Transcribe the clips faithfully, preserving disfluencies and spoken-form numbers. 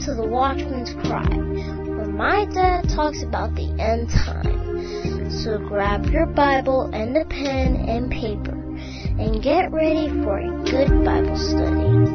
to the Watchman's Cry, where my dad talks about the end time. So grab your Bible and a pen and paper and get ready for a good Bible study.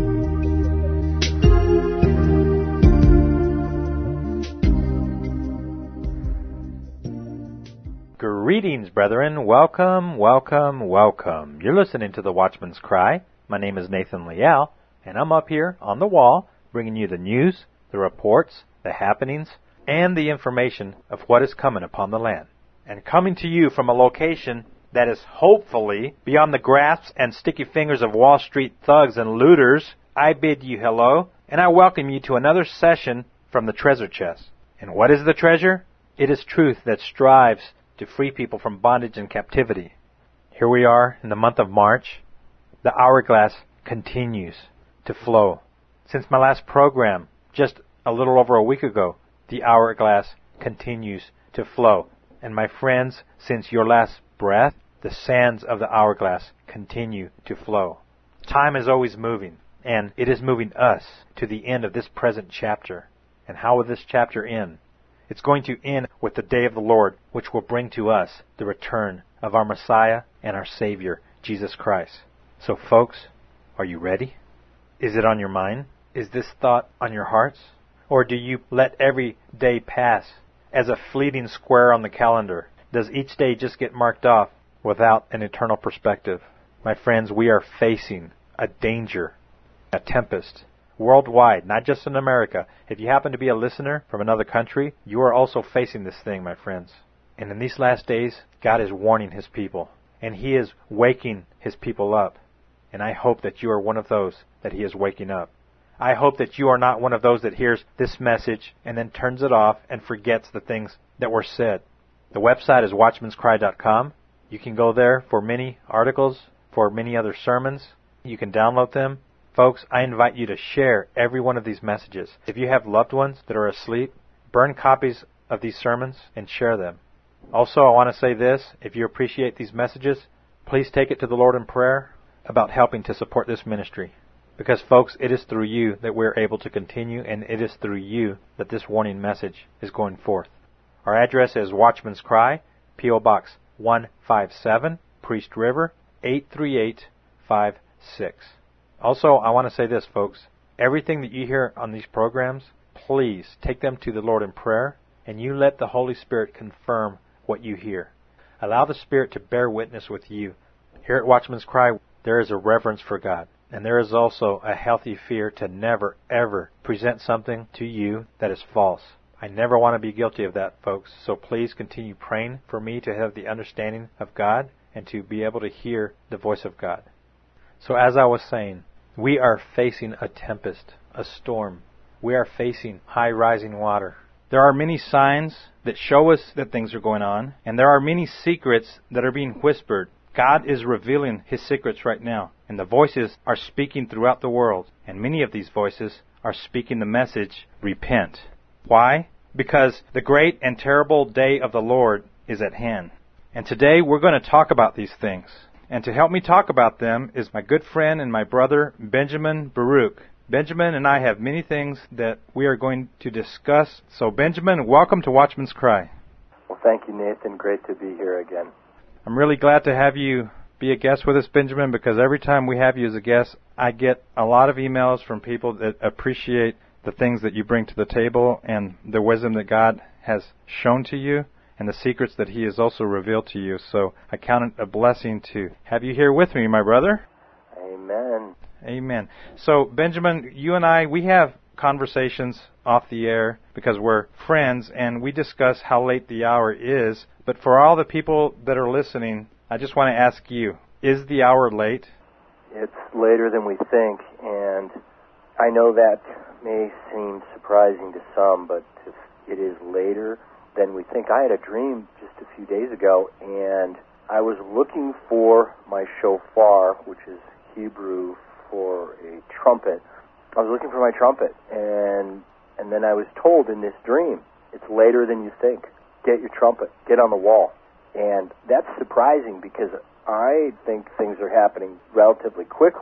Greetings, brethren. Welcome, welcome, welcome. You're listening to the Watchman's Cry. My name is Nathan Leal, and I'm up here on the wall bringing you the news, the reports, the happenings, and the information of what is coming upon the land. And coming to you from a location that is hopefully beyond the grasp and sticky fingers of Wall Street thugs and looters, I bid you hello, and I welcome you to another session from the treasure chest. And what is the treasure? It is truth that strives to free people from bondage and captivity. Here we are in the month of March. The hourglass continues to flow. Since my last program, just a little over a week ago, the hourglass continues to flow. And my friends, since your last breath, the sands of the hourglass continue to flow. Time is always moving, and it is moving us to the end of this present chapter. And how will this chapter end? It's going to end with the day of the Lord, which will bring to us the return of our Messiah and our Savior, Jesus Christ. So, folks, are you ready? Is it on your mind? Is this thought on your hearts? Or do you let every day pass as a fleeting square on the calendar? Does each day just get marked off without an eternal perspective? My friends, we are facing a danger, a tempest, worldwide, not just in America. If you happen to be a listener from another country, you are also facing this thing, my friends. And in these last days, God is warning His people, and He is waking His people up. And I hope that you are one of those that He is waking up. I hope that you are not one of those that hears this message and then turns it off and forgets the things that were said. The website is watchmans cry dot com. You can go there for many articles, for many other sermons. You can download them. Folks, I invite you to share every one of these messages. If you have loved ones that are asleep, burn copies of these sermons and share them. Also, I want to say this. If you appreciate these messages, please take it to the Lord in prayer about helping to support this ministry. Because, folks, it is through you that we're able to continue, and it is through you that this warning message is going forth. Our address is Watchman's Cry, P O Box one five seven, Priest River, eight three eight five six. Also, I want to say this, folks. Everything that you hear on these programs, please take them to the Lord in prayer, and you let the Holy Spirit confirm what you hear. Allow the Spirit to bear witness with you. Here at Watchman's Cry, there is a reverence for God, and there is also a healthy fear to never, ever present something to you that is false. I never want to be guilty of that, folks, so please continue praying for me to have the understanding of God and to be able to hear the voice of God. So as I was saying, we are facing a tempest, a storm. We are facing high rising water. There are many signs that show us that things are going on, and there are many secrets that are being whispered. God is revealing His secrets right now, and the voices are speaking throughout the world, and many of these voices are speaking the message, repent. Why? Because the great and terrible day of the Lord is at hand. And today we're going to talk about these things. And to help me talk about them is my good friend and my brother, Benjamin Baruch. Benjamin and I have many things that we are going to discuss. So, Benjamin, welcome to Watchman's Cry. Well, thank you, Nathan. Great to be here again. I'm really glad to have you be a guest with us, Benjamin, because every time we have you as a guest, I get a lot of emails from people that appreciate the things that you bring to the table and the wisdom that God has shown to you, and the secrets that He has also revealed to you. So I count it a blessing to have you here with me, my brother. Amen. Amen. So, Benjamin, you and I, we have conversations off the air because we're friends, and we discuss how late the hour is. But for all the people that are listening, I just want to ask you, is the hour late? It's later than we think, and I know that may seem surprising to some, but it is later than we think. I had a dream just a few days ago, and I was looking for my shofar, which is Hebrew for a trumpet. I was looking for my trumpet, and and then I was told in this dream, it's later than you think. Get your trumpet. Get on the wall. And that's surprising because I think things are happening relatively quickly,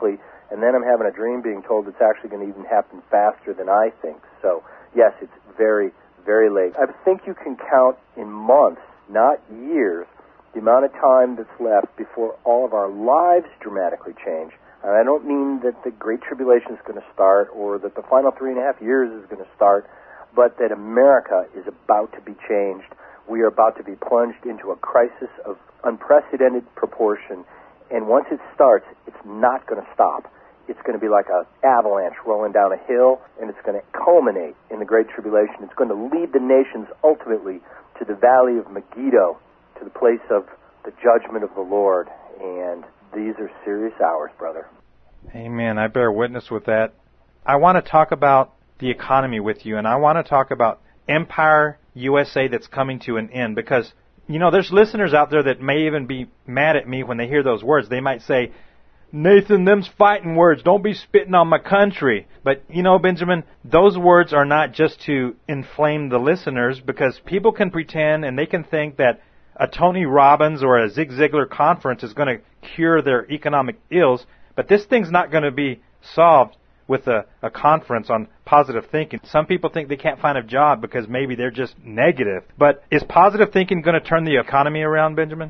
and then I'm having a dream being told it's actually going to even happen faster than I think. So, yes, it's very, very late. I think you can count in months, not years, the amount of time that's left before all of our lives dramatically change. And I don't mean that the Great Tribulation is going to start or that the final three and a half years is going to start, but that America is about to be changed. We are about to be plunged into a crisis of unprecedented proportion, and once it starts, it's not going to stop. It's going to be like an avalanche rolling down a hill, and it's going to culminate in the Great Tribulation. It's going to lead the nations ultimately to the valley of Megiddo, to the place of the judgment of the Lord. And these are serious hours, brother. Amen. I bear witness with that. I want to talk about the economy with you, and I want to talk about Empire U S A that's coming to an end, because, you know, there's listeners out there that may even be mad at me when they hear those words. They might say, Nathan, them's fighting words. Don't be spitting on my country. But, you know, Benjamin, those words are not just to inflame the listeners, because people can pretend and they can think that a Tony Robbins or a Zig Ziglar conference is going to cure their economic ills. But this thing's not going to be solved with a, a conference on positive thinking. Some people think they can't find a job because maybe they're just negative. But is positive thinking going to turn the economy around, Benjamin?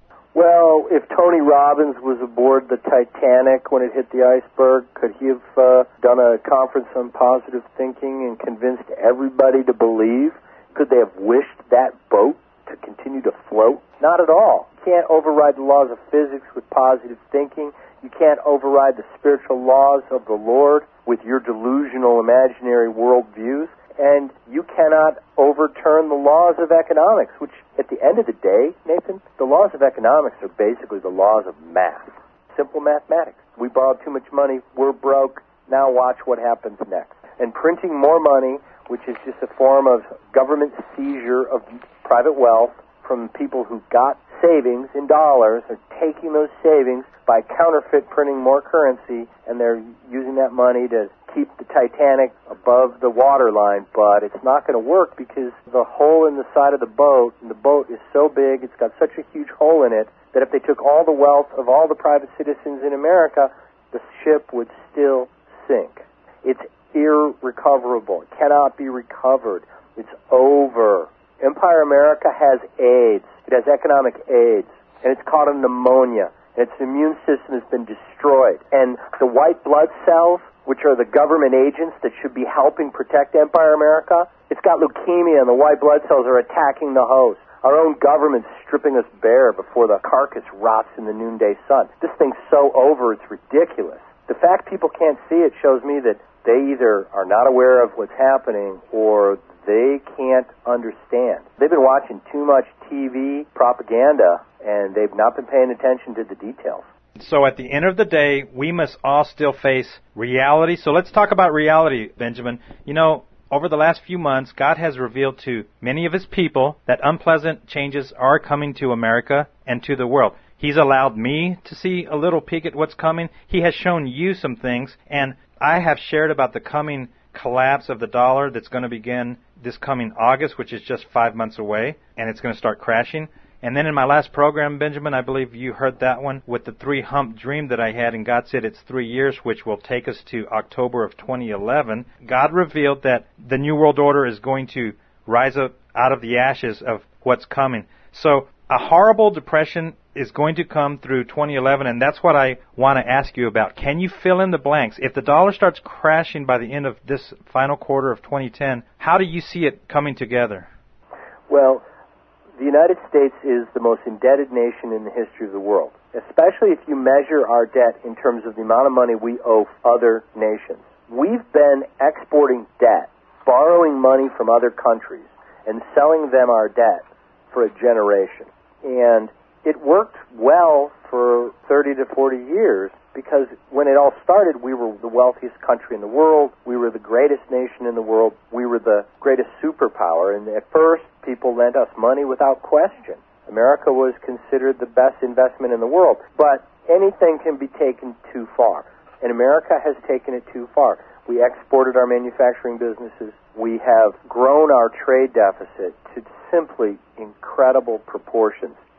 Well, if Tony Robbins was aboard the Titanic when it hit the iceberg, could he have uh, done a conference on positive thinking and convinced everybody to believe? Could they have wished that boat to continue to float? Not at all. You can't override the laws of physics with positive thinking. You can't override the spiritual laws of the Lord with your delusional imaginary worldviews. And you cannot overturn the laws of economics, which at the end of the day, Nathan, the laws of economics are basically the laws of math. Simple mathematics. We borrowed too much money, we're broke, now watch what happens next. And printing more money, which is just a form of government seizure of private wealth from people who got savings in dollars, are taking those savings by counterfeit printing more currency, and they're using that money to keep the Titanic above the waterline. But it's not going to work because the hole in the side of the boat, and the boat is so big, it's got such a huge hole in it, that if they took all the wealth of all the private citizens in America, the ship would still sink. It's irrecoverable. It cannot be recovered. It's over. Empire America has AIDS. It has economic AIDS, and it's caught a pneumonia, and its immune system has been destroyed. And the white blood cells, which are the government agents that should be helping protect Empire America, it's got leukemia, and the white blood cells are attacking the host. Our own government's stripping us bare before the carcass rots in the noonday sun. This thing's so over, it's ridiculous. The fact people can't see it shows me that they either are not aware of what's happening or they can't understand. They've been watching too much T V propaganda, and they've not been paying attention to the details. So at the end of the day, we must all still face reality. So let's talk about reality, Benjamin. You know, over the last few months, God has revealed to many of His people that unpleasant changes are coming to America and to the world. He's allowed me to see a little peek at what's coming. He has shown you some things, and I have shared about the coming collapse of the dollar that's going to begin this coming August, which is just five months away, and it's going to start crashing. And then in my last program, Benjamin, I believe you heard that one with the three-hump dream that I had, and God said it's three years, which will take us to October of twenty eleven. God revealed that the New World Order is going to rise up out of the ashes of what's coming. So a horrible depression is going to come through twenty eleven, and that's what I want to ask you about. Can you fill in the blanks? If the dollar starts crashing by the end of this final quarter of twenty ten, how do you see it coming together? Well, the United States is the most indebted nation in the history of the world, especially if you measure our debt in terms of the amount of money we owe other nations. We've been exporting debt, borrowing money from other countries, and selling them our debt for a generation. And it worked well for thirty to forty years because when it all started, we were the wealthiest country in the world. We were the greatest nation in the world. We were the greatest superpower. And at first, people lent us money without question. America was considered the best investment in the world. But anything can be taken too far. And America has taken it too far. We exported our manufacturing businesses. We have grown our trade deficit to simply incredible proportions.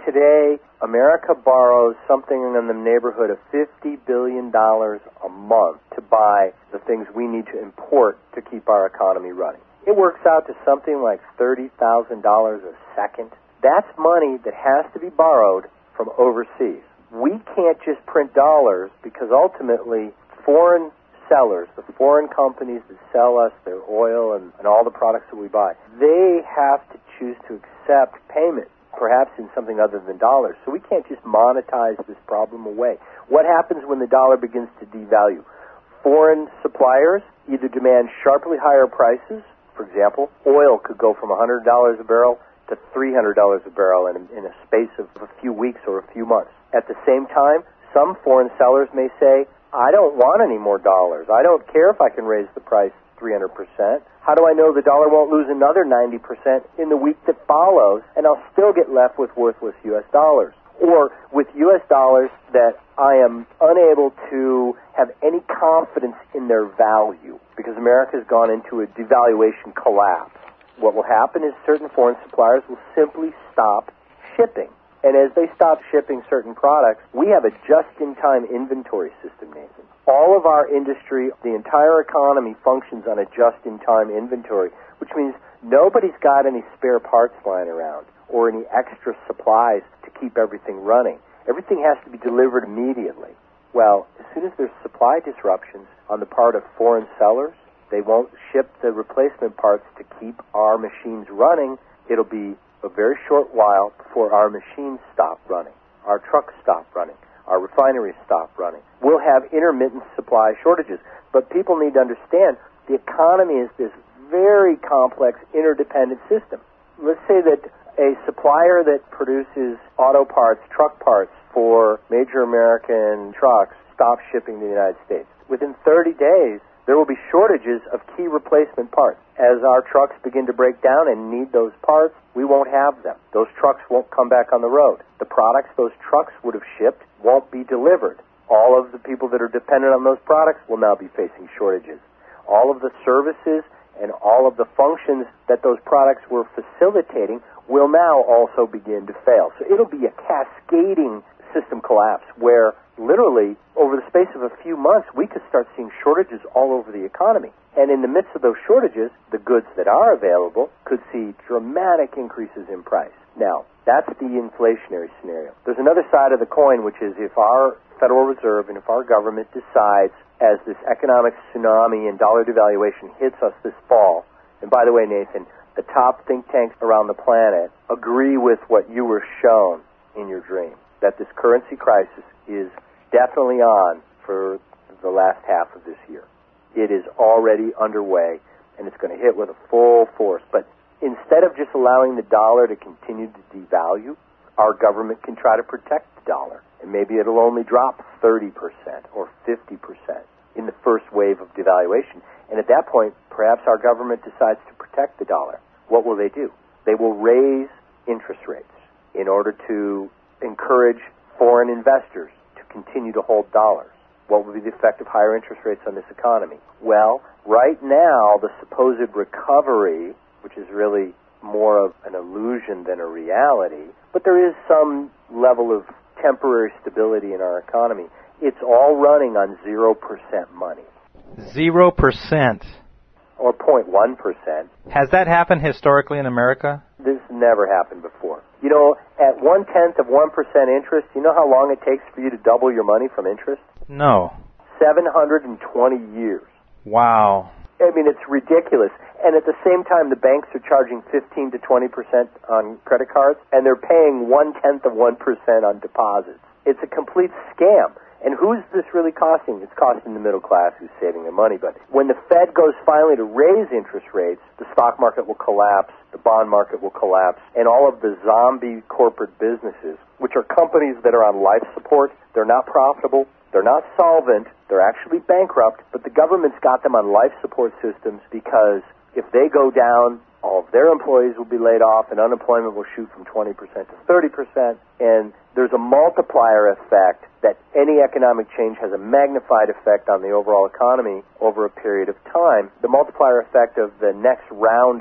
today, America borrows something in the neighborhood of fifty billion dollars a month to buy the things we need to import to keep our economy running. It works out to something like thirty thousand dollars a second. That's money that has to be borrowed from overseas. We can't just print dollars because ultimately foreign sellers, the foreign companies that sell us their oil and, and all the products that we buy, they have to choose to accept payment, perhaps in something other than dollars. So we can't just monetize this problem away. What happens when the dollar begins to devalue? Foreign suppliers either demand sharply higher prices. For example, oil could go from one hundred dollars a barrel to three hundred dollars a barrel in, in a space of a few weeks or a few months. At the same time, some foreign sellers may say, I don't want any more dollars. I don't care if I can raise the price three hundred percent. How do I know the dollar won't lose another ninety percent in the week that follows, and I'll still get left with worthless U S dollars? Or with U S dollars that I am unable to have any confidence in their value because America has gone into a devaluation collapse. What will happen is certain foreign suppliers will simply stop shipping. And as they stop shipping certain products, we have a just-in-time inventory system, Nathan. All of our industry, the entire economy functions on a just-in-time inventory, which means nobody's got any spare parts lying around or any extra supplies to keep everything running. Everything has to be delivered immediately. Well, as soon as there's supply disruptions on the part of foreign sellers, they won't ship the replacement parts to keep our machines running. It'll be a very short while before our machines stop running, our trucks stop running, our refineries stop running. We'll have intermittent supply shortages. But people need to understand the economy is this very complex, interdependent system. Let's say that a supplier that produces auto parts, truck parts for major American trucks stops shipping to the United States. Within thirty days, there will be shortages of key replacement parts. As our trucks begin to break down and need those parts, we won't have them. Those trucks won't come back on the road. The products those trucks would have shipped won't be delivered. All of the people that are dependent on those products will now be facing shortages. All of the services and all of the functions that those products were facilitating will now also begin to fail. So it'll be a cascading system collapse where literally over the space of a few months we could start seeing shortages all over the economy. And in the midst of those shortages, the goods that are available could see dramatic increases in price. Now, that's the inflationary scenario. There's another side of the coin, which is if our Federal Reserve and if our government decides as this economic tsunami and dollar devaluation hits us this fall, and by the way, Nathan, the top think tanks around the planet agree with what you were shown in your dream, that this currency crisis is definitely on for the last half of this year. It is already underway, and it's going to hit with a full force. But instead of just allowing the dollar to continue to devalue, our government can try to protect the dollar. And maybe it'll only drop thirty percent or fifty percent in the first wave of devaluation. And at that point, perhaps our government decides to protect the dollar. What will they do? They will raise interest rates in order to encourage foreign investors to continue to hold dollars. What will be the effect of higher interest rates on this economy? Well, right now, the supposed recovery, which is really more of an illusion than a reality, but there is some level of temporary stability in our economy. It's all running on zero percent money. Zero percent. Or zero point one percent. Has that happened historically in America? This never happened before. You know, at one-tenth of one percent interest, you know how long it takes for you to double your money from interest? No. seven hundred twenty years. Wow. I mean, it's ridiculous. And at the same time, the banks are charging fifteen to twenty percent on credit cards, and they're paying one-tenth of one percent on deposits. It's a complete scam. And who's this really costing? It's costing the middle class who's saving their money. But when the Fed goes finally to raise interest rates, the stock market will collapse, the bond market will collapse, and all of the zombie corporate businesses, which are companies that are on life support, they're not profitable, they're not solvent, they're actually bankrupt, but the government's got them on life support systems because if they go down, all of their employees will be laid off and unemployment will shoot from twenty percent to thirty percent, and there's a multiplier effect that any economic change has a magnified effect on the overall economy over a period of time. The multiplier effect of the next round of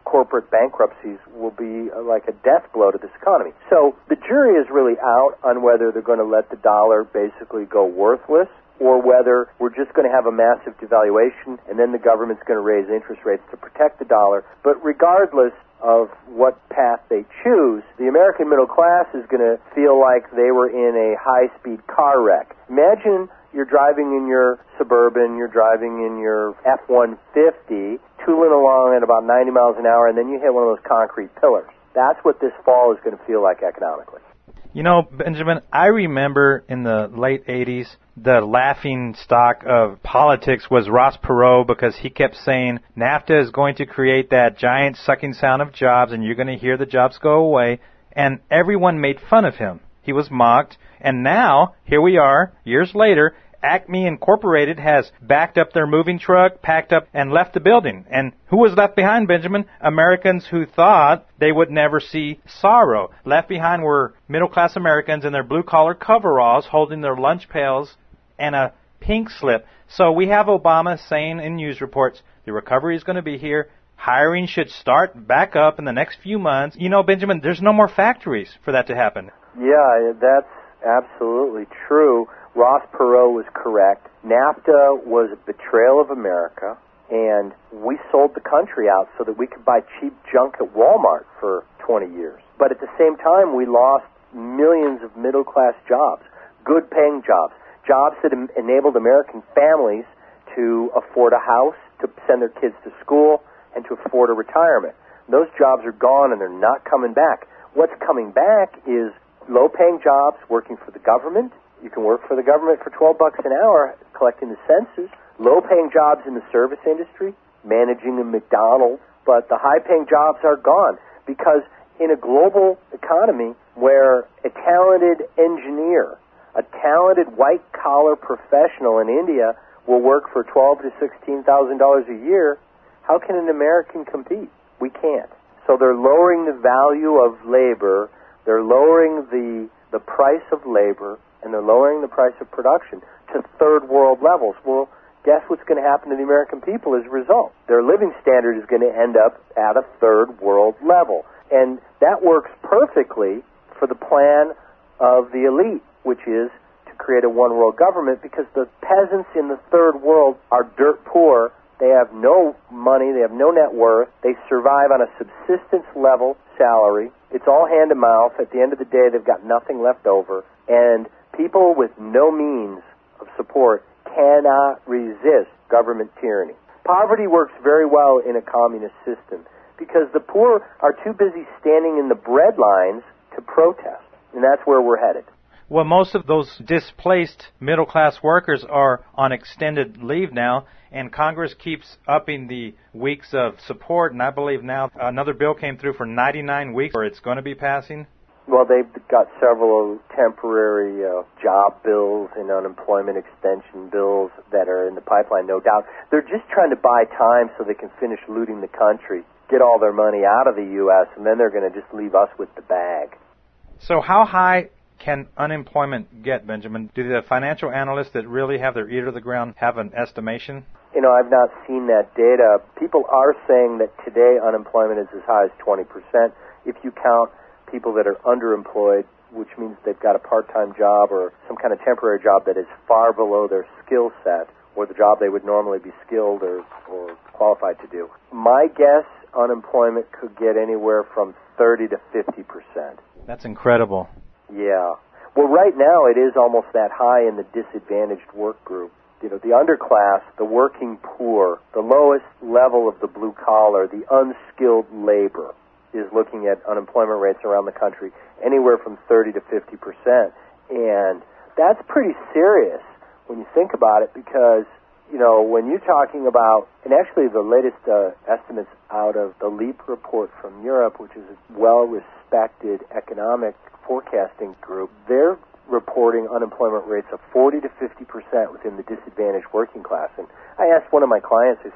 corporate bankruptcies will be uh, like a death blow to this economy. So the jury is really out on whether they're going to let the dollar basically go worthless or whether we're just going to have a massive devaluation and then the government's going to raise interest rates to protect the dollar. But regardless of what path they choose, the American middle class is going to feel like they were in a high-speed car wreck. Imagine you're driving in your Suburban, you're driving in your F one fifty, tooling along at about ninety miles an hour, and then you hit one of those concrete pillars. That's what this fall is going to feel like economically. You know, Benjamin, I remember in the late eighties, the laughing stock of politics was Ross Perot because he kept saying NAFTA is going to create that giant sucking sound of jobs and you're going to hear the jobs go away. And everyone made fun of him. He was mocked. And now, here we are, years later, Acme Incorporated has backed up their moving truck, packed up, and left the building. And who was left behind, Benjamin? Americans who thought they would never see sorrow. Left behind were middle-class Americans in their blue-collar coveralls holding their lunch pails and a pink slip. So we have Obama saying in news reports, the recovery is going to be here. Hiring should start back up in the next few months. You know, Benjamin, there's no more factories for that to happen. Yeah, that's absolutely true. Ross Perot was correct. NAFTA was a betrayal of America, and we sold the country out so that we could buy cheap junk at Walmart for twenty years. But at the same time, we lost millions of middle-class jobs, good-paying jobs, jobs that em- enabled American families to afford a house, to send their kids to school, and to afford a retirement. Those jobs are gone, and they're not coming back. What's coming back is low-paying jobs working for the government. You can work for the government for twelve bucks an hour collecting the census. Low-paying jobs in the service industry, managing a McDonald's. But the high-paying jobs are gone because in a global economy where a talented engineer, a talented white-collar professional in India will work for twelve thousand to sixteen thousand dollars a year, how can an American compete? We can't. So they're lowering the value of labor, they're lowering the the price of labor, and they're lowering the price of production to third world levels. Well, guess what's going to happen to the American people as a result? Their living standard is going to end up at a third world level. And that works perfectly for the plan of the elite, which is to create a one world government, because the peasants in the third world are dirt poor. They have no money, they have no net worth, they survive on a subsistence level salary. It's all hand to mouth. At the end of the day, they've got nothing left over. And people with no means of support cannot resist government tyranny. Poverty works very well in a communist system because the poor are too busy standing in the bread lines to protest. And that's where we're headed. Well, most of those displaced middle-class workers are on extended leave now, and Congress keeps upping the weeks of support, and I believe now another bill came through for ninety-nine weeks, or it's going to be passing. Well, they've got several temporary uh, job bills and unemployment extension bills that are in the pipeline, no doubt. They're just trying to buy time so they can finish looting the country, get all their money out of the U S, and then they're going to just leave us with the bag. So how high can unemployment get, Benjamin? Do the financial analysts that really have their ear to the ground have an estimation? You know, I've not seen that data. People are saying that today unemployment is as high as twenty percent. If you count people that are underemployed, which means they've got a part-time job or some kind of temporary job that is far below their skill set or the job they would normally be skilled or, or qualified to do. My guess, unemployment could get anywhere from thirty to fifty percent. That's incredible. Yeah. Well, right now it is almost that high in the disadvantaged work group. You know, the underclass, the working poor, the lowest level of the blue collar, the unskilled labor is looking at unemployment rates around the country anywhere from thirty to fifty percent. And that's pretty serious when you think about it because, you know, when you're talking about, and actually the latest uh, estimates out of the LEAP report from Europe, which is a well-respected economic forecasting group, they're reporting unemployment rates of forty to fifty percent within the disadvantaged working class. And I asked one of my clients, I said,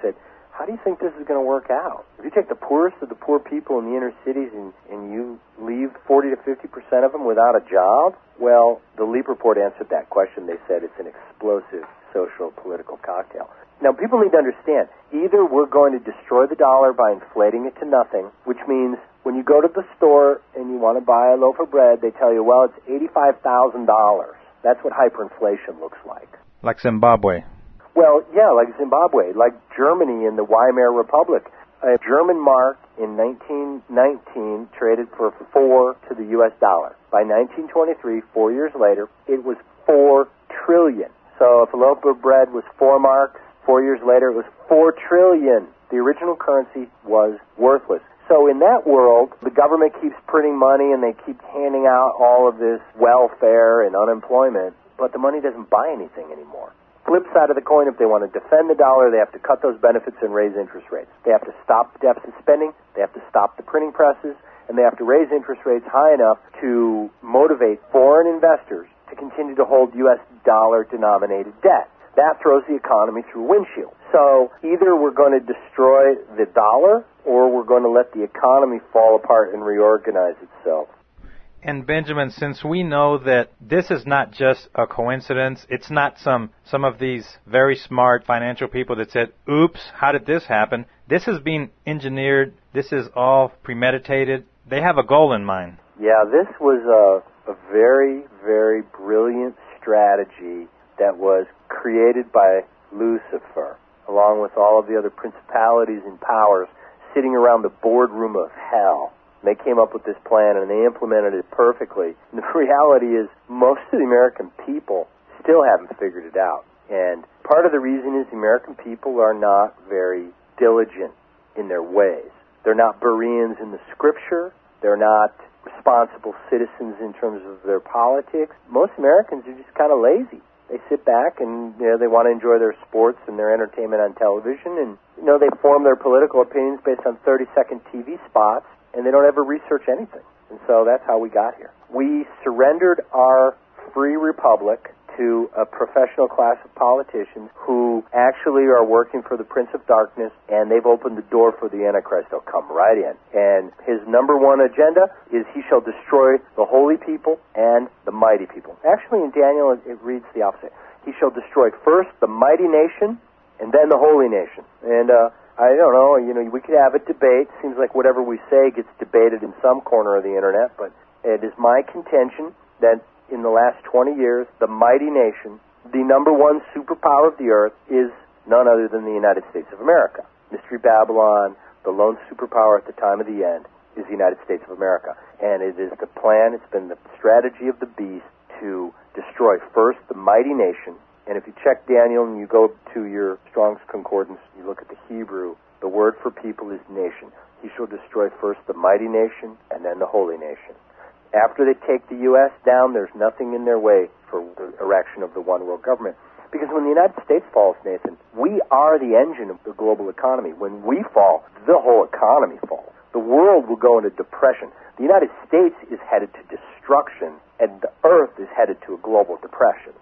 how do you think this is going to work out? If you take the poorest of the poor people in the inner cities and, and you leave forty to fifty percent of them without a job, well, the Leap Report answered that question. They said it's an explosive social political cocktail. Now, people need to understand, either we're going to destroy the dollar by inflating it to nothing, which means when you go to the store and you want to buy a loaf of bread, they tell you, well, it's eighty-five thousand dollars. That's what hyperinflation looks like. Like Zimbabwe. Well, yeah, like Zimbabwe, like Germany in the Weimar Republic. A German mark in nineteen nineteen traded for four to the U S dollar. By nineteen twenty-three, four years later, it was four trillion. So if a loaf of bread was four marks, four years later it was four trillion. The original currency was worthless. So in that world, the government keeps printing money and they keep handing out all of this welfare and unemployment, but the money doesn't buy anything anymore. Flip side of the coin, if they want to defend the dollar, they have to cut those benefits and raise interest rates. They have to stop deficit spending, they have to stop the printing presses, and they have to raise interest rates high enough to motivate foreign investors to continue to hold U S dollar-denominated debt. That throws the economy through a windshield. So either we're going to destroy the dollar or we're going to let the economy fall apart and reorganize itself. And Benjamin, since we know that this is not just a coincidence, it's not some some of these very smart financial people that said, oops, how did this happen? This is being engineered. This is all premeditated. They have a goal in mind. Yeah, this was a, a very, very brilliant strategy that was created by Lucifer, along with all of the other principalities and powers sitting around the boardroom of hell. They came up with this plan and they implemented it perfectly. And the reality is most of the American people still haven't figured it out. And part of the reason is the American people are not very diligent in their ways. They're not Bereans in the scripture. They're not responsible citizens in terms of their politics. Most Americans are just kind of lazy. They sit back and, you know, they want to enjoy their sports and their entertainment on television. And, you know, they form their political opinions based on thirty-second T V spots. And they don't ever research anything. And so that's how we got here. We surrendered our free republic to a professional class of politicians who actually are working for the Prince of Darkness, and they've opened the door for the Antichrist. They'll come right in. And his number one agenda is he shall destroy the holy people and the mighty people. Actually, in Daniel, it, it reads the opposite. He shall destroy first the mighty nation and then the holy nation. And, uh, I don't know, you know, we could have a debate. Seems like whatever we say gets debated in some corner of the internet, but it is my contention that in the last twenty years, the mighty nation, the number one superpower of the earth, is none other than the United States of America. Mystery Babylon, the lone superpower at the time of the end, is the United States of America. And it is the plan, it's been the strategy of the beast to destroy first the mighty nation. And if you check Daniel and you go to your Strong's Concordance, you look at the Hebrew, the word for people is nation. He shall destroy first the mighty nation and then the holy nation. After they take the U S down, there's nothing in their way for the erection of the one world government. Because when the United States falls, Nathan, we are the engine of the global economy. When we fall, the whole economy falls. The world will go into depression. The United States is headed to destruction, and the earth is headed to a global depression.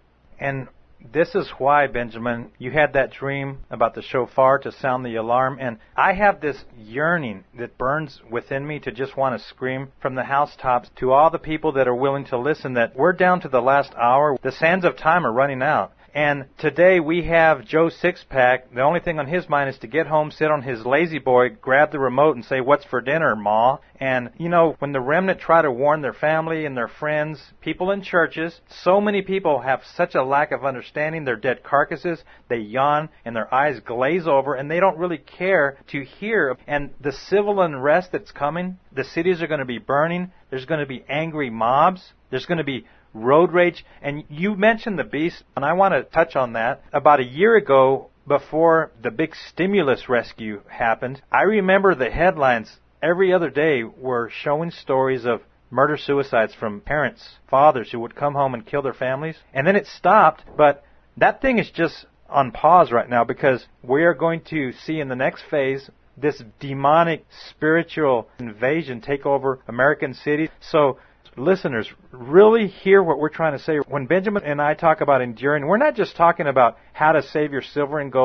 And this is why, Benjamin, you had that dream about the shofar to sound the alarm. And I have this yearning that burns within me to just want to scream from the housetops to all the people that are willing to listen that we're down to the last hour. The sands of time are running out. And today we have Joe Sixpack. The only thing on his mind is to get home, sit on his lazy boy, grab the remote and say, what's for dinner, Ma? And, you know, when the remnant try to warn their family and their friends, people in churches, so many people have such a lack of understanding. They're dead carcasses. They yawn and their eyes glaze over and they don't really care to hear. And the civil unrest that's coming, the cities are going to be burning. There's going to be angry mobs. There's going to be road rage. And you mentioned the beast, and I want to touch on that. About a year ago, before the big stimulus rescue happened, I remember the headlines every other day were showing stories of murder-suicides from parents, fathers who would come home and kill their families. And then it stopped, but that thing is just on pause right now because we are going to see in the next phase this demonic spiritual invasion take over American cities. So listeners, really hear what we're trying to say. When Benjamin and I talk about enduring, we're not just talking about how to save your silver and gold.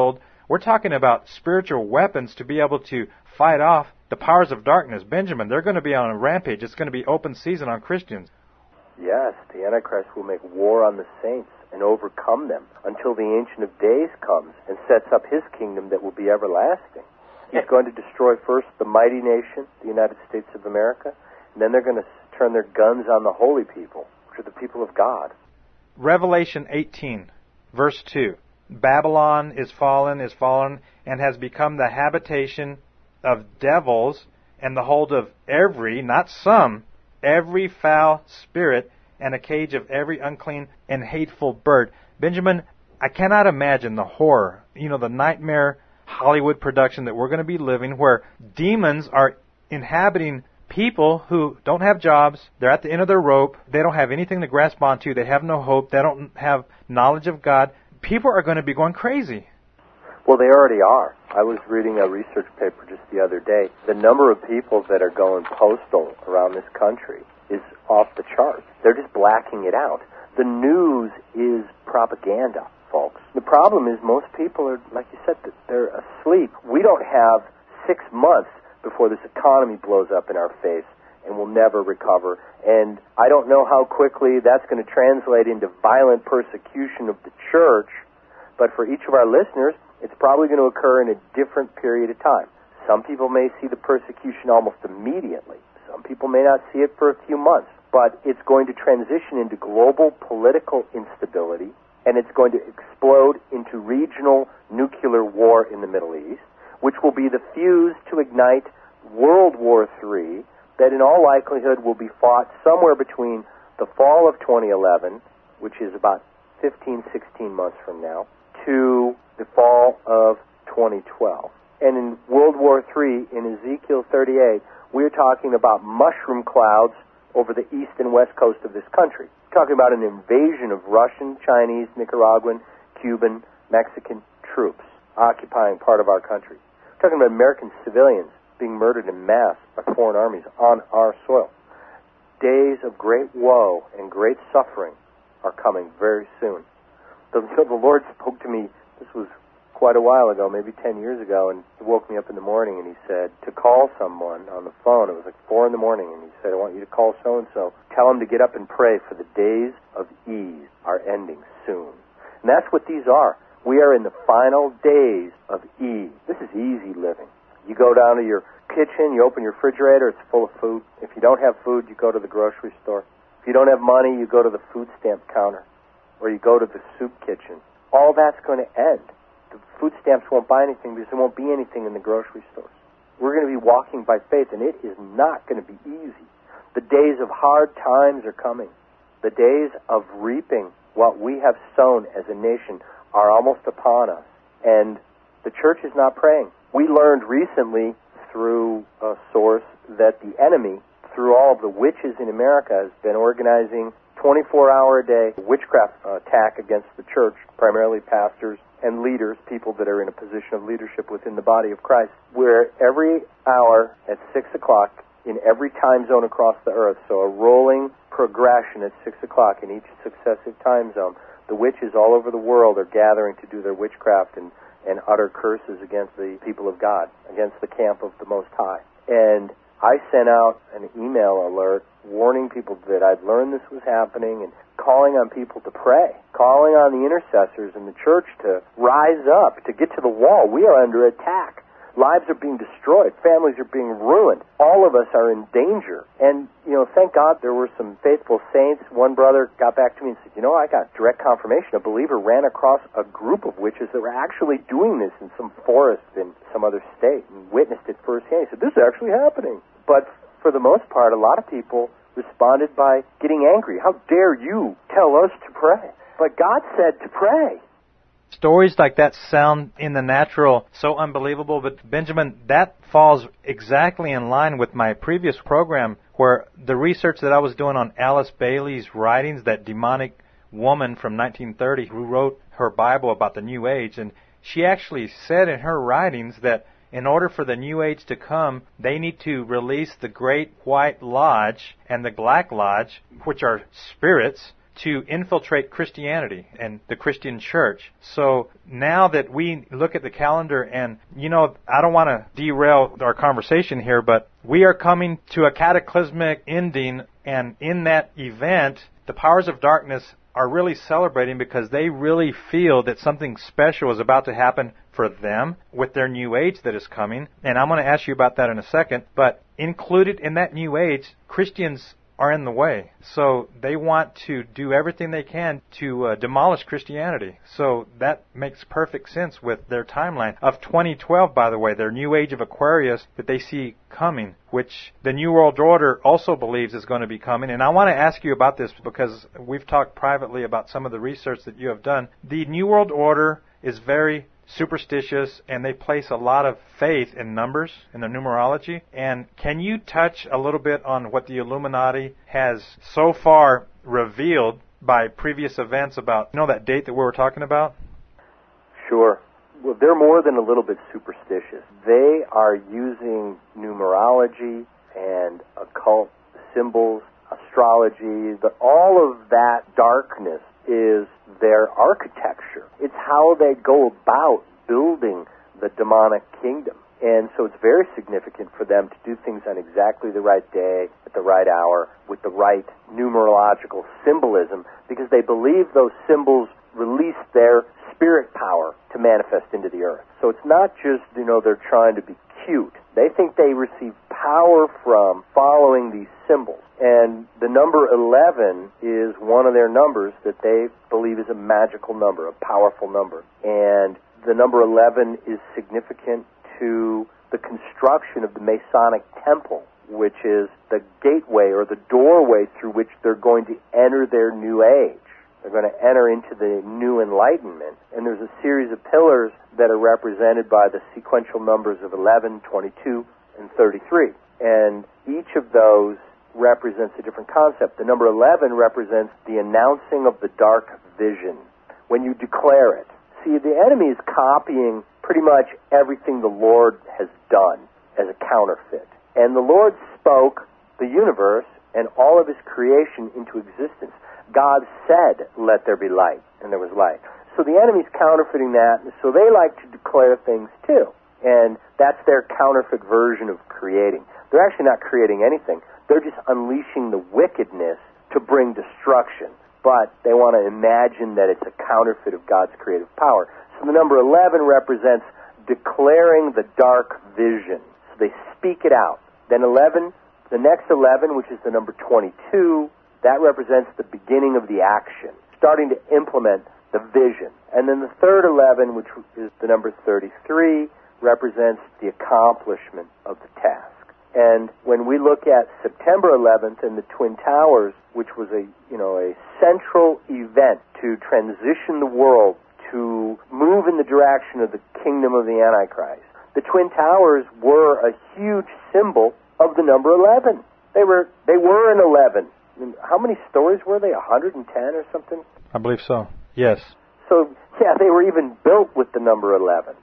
We're talking about spiritual weapons to be able to fight off the powers of darkness. Benjamin, they're going to be on a rampage. It's going to be open season on Christians. Yes, the Antichrist will make war on the saints and overcome them until the Ancient of Days comes and sets up his kingdom that will be everlasting. He's going to destroy first the mighty nation, the United States of America, and then they're going to turn their guns on the holy people, which are the people of God. Revelation eighteen, verse two. Babylon is fallen, is fallen, and has become the habitation of devils and the hold of every, not some, every foul spirit and a cage of every unclean and hateful bird. Benjamin, I cannot imagine the horror, you know, the nightmare Hollywood production that we're going to be living where demons are inhabiting people who don't have jobs. They're at the end of their rope. They don't have anything to grasp onto. They have no hope. They don't have knowledge of God. People are going to be going crazy. Well, they already are. I was reading a research paper just the other day. The number of people that are going postal around this country is off the charts. They're just blacking it out. The news is propaganda, folks. The problem is most people are, like you said, they're asleep. We don't have six months before this economy blows up in our face and we'll never recover. And I don't know how quickly that's going to translate into violent persecution of the church, but for each of our listeners, it's probably going to occur in a different period of time. Some people may see the persecution almost immediately. Some people may not see it for a few months, but it's going to transition into global political instability, and it's going to explode into regional nuclear war in the Middle East, which will be the fuse to ignite World War Three, that in all likelihood will be fought somewhere between the fall of twenty eleven, which is about fifteen, sixteen months from now, to the fall of twenty twelve. And in World War Three, in Ezekiel thirty-eight, we're talking about mushroom clouds over the east and west coast of this country. We're talking about an invasion of Russian, Chinese, Nicaraguan, Cuban, Mexican troops occupying part of our country. We're talking about American civilians being murdered in mass by foreign armies on our soil. Days of great woe and great suffering are coming very soon. The, the Lord spoke to me, this was quite a while ago, maybe ten years ago, and he woke me up in the morning and he said to call someone on the phone. It was like four in the morning, and he said, I want you to call so-and-so. Tell him to get up and pray, for the days of ease are ending soon. And that's what these are. We are in the final days of ease. This is easy living. You go down to your kitchen, you open your refrigerator, it's full of food. If you don't have food, you go to the grocery store. If you don't have money, you go to the food stamp counter, or you go to the soup kitchen. All that's going to end. The food stamps won't buy anything because there won't be anything in the grocery stores. We're going to be walking by faith, and it is not going to be easy. The days of hard times are coming. The days of reaping what we have sown as a nation are almost upon us, and the church is not praying. We learned recently through a source that the enemy, through all of the witches in America, has been organizing twenty-four hour a day witchcraft attack against the church, primarily pastors and leaders, people that are in a position of leadership within the body of Christ, where every hour at six o'clock in every time zone across the earth, so a rolling progression at six o'clock in each successive time zone, the witches all over the world are gathering to do their witchcraft and and utter curses against the people of God, against the camp of the Most High. And I sent out an email alert warning people that I'd learned this was happening and calling on people to pray, calling on the intercessors in the church to rise up, to get to the wall. We are under attack. Lives are being destroyed. Families are being ruined. All of us are in danger. And, you know, thank God there were some faithful saints. One brother got back to me and said, you know, I got direct confirmation. A believer ran across a group of witches that were actually doing this in some forest in some other state and witnessed it firsthand. He said, this is actually happening. But for the most part, a lot of people responded by getting angry. How dare you tell us to pray? But God said to pray. Stories like that sound in the natural so unbelievable, but Benjamin, that falls exactly in line with my previous program where the research that I was doing on Alice Bailey's writings, that demonic woman from nineteen thirty who wrote her Bible about the New Age, and she actually said in her writings that in order for the New Age to come, they need to release the Great White Lodge and the Black Lodge, which are spirits, to infiltrate Christianity and the Christian church. So now that we look at the calendar, and, you know, I don't want to derail our conversation here, but we are coming to a cataclysmic ending, and in that event, the powers of darkness are really celebrating because they really feel that something special is about to happen for them with their new age that is coming. And I'm going to ask you about that in a second. But included in that new age, Christians are in the way. So they want to do everything they can to uh, demolish Christianity. So that makes perfect sense with their timeline of twenty twelve, by the way, their new age of Aquarius that they see coming, which the New World Order also believes is going to be coming. And I want to ask you about this because we've talked privately about some of the research that you have done. The New World Order is very superstitious, and they place a lot of faith in numbers, in the numerology. And can you touch a little bit on what the Illuminati has so far revealed by previous events about, you know, that date that we were talking about? Sure. Well, they're more than a little bit superstitious. They are using numerology and occult symbols, astrology, but all of that darkness is their architecture. It's how they go about building the demonic kingdom. And so it's very significant for them to do things on exactly the right day, at the right hour, with the right numerological symbolism, because they believe those symbols release their spirit power to manifest into the earth. So it's not just, you know, they're trying to be cute. They think they receive power from following these symbols. And the number eleven is one of their numbers that they believe is a magical number, a powerful number. And the number eleven is significant to the construction of the Masonic Temple, which is the gateway or the doorway through which they're going to enter their new age. They're going to enter into the new enlightenment. And there's a series of pillars that are represented by the sequential numbers of eleven, twenty-two, and thirty-three. And each of those represents a different concept. The number eleven represents the announcing of the dark vision. When you declare it. See, the enemy is copying pretty much everything the Lord has done as a counterfeit. And the Lord spoke the universe and all of his creation into existence. God said, "Let there be light," and there was light. So the enemy's counterfeiting that, and so they like to declare things too. And that's their counterfeit version of creating. They're actually not creating anything. They're just unleashing the wickedness to bring destruction. But they want to imagine that it's a counterfeit of God's creative power. So the number eleven represents declaring the dark vision. So they speak it out. Then eleven, the next eleven, which is the number twenty-two, that represents the beginning of the action, starting to implement the vision. And then the third eleven, which is the number thirty-three, represents the accomplishment of the task. And when we look at September eleventh and the Twin Towers, which was a, you know, a central event to transition the world to move in the direction of the kingdom of the Antichrist, the Twin Towers were a huge symbol of the number eleven. They were they were an eleven. I mean, how many stories were they? one hundred ten or something? I believe so. Yes. So, yeah, they were even built with the number eleven.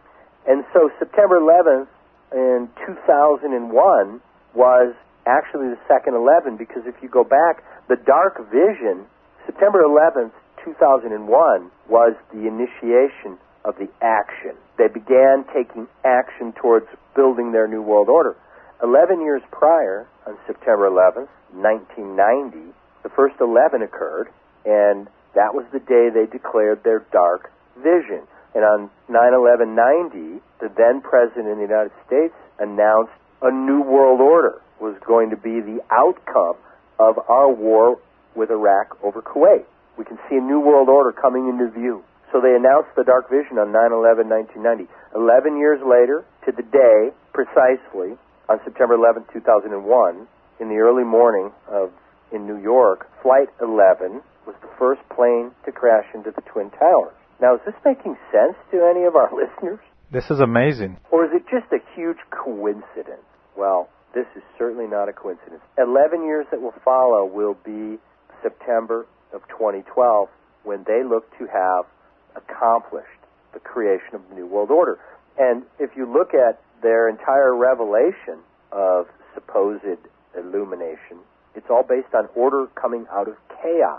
And so September eleventh in two thousand one was actually the second eleven, because if you go back, the dark vision, September eleventh, two thousand one, was the initiation of the action. They began taking action towards building their new world order. Eleven years prior, on September eleventh, nineteen ninety, the first eleven occurred, and that was the day they declared their dark vision. And on nine eleven ninety, the then President of the United States announced a new world order was going to be the outcome of our war with Iraq over Kuwait. We can see a new world order coming into view. So they announced the dark vision on nine eleven nineteen ninety. Eleven years later, to the day, precisely, on September eleventh, two thousand one, in the early morning of in New York, Flight eleven was the first plane to crash into the Twin Towers. Now, is this making sense to any of our listeners? This is amazing. Or is it just a huge coincidence? Well, this is certainly not a coincidence. Eleven years that will follow will be September of twenty twelve, when they look to have accomplished the creation of the New World Order. And if you look at their entire revelation of supposed illumination, it's all based on order coming out of chaos.